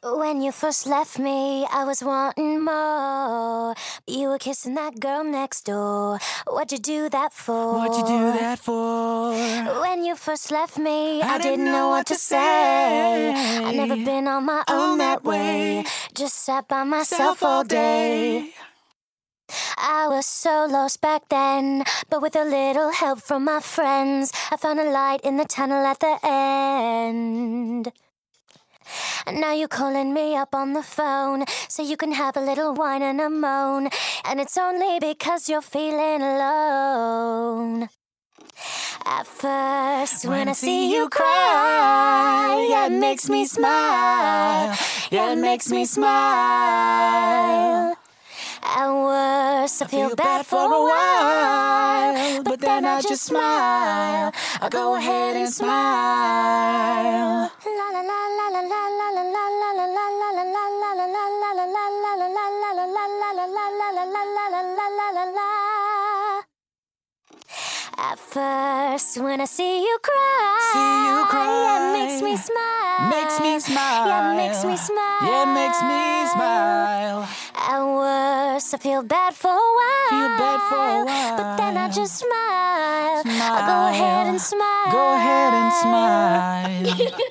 When you first left me, I was wanting more. You were kissing that girl next door. What'd you do that for? What'd you do that for? When you first left me, I didn't know what to say. I'd never been on my own that way. Just sat by myself all day. I was so lost back then, but with a little help from my friends, I found a light in the tunnel at the end. And now you're calling me up on the phone so you can have a little whine and a moan. And it's only because you're feeling alone. At first, when I see you cry, yeah, it makes me smile. Yeah, it makes me smile. At worst, I feel bad for a while, but then I just smile. I go ahead and smile. La la la la la la la la la la la la la la la la la la la. At first, when I see you cry, yeah, it makes me smile. Makes me smile. Yeah, it makes me smile. Yeah, it makes me smile. At worst, I feel bad for a while. Feel bad for a while. But then I just smile. Smile. I go ahead and smile. Go ahead and smile.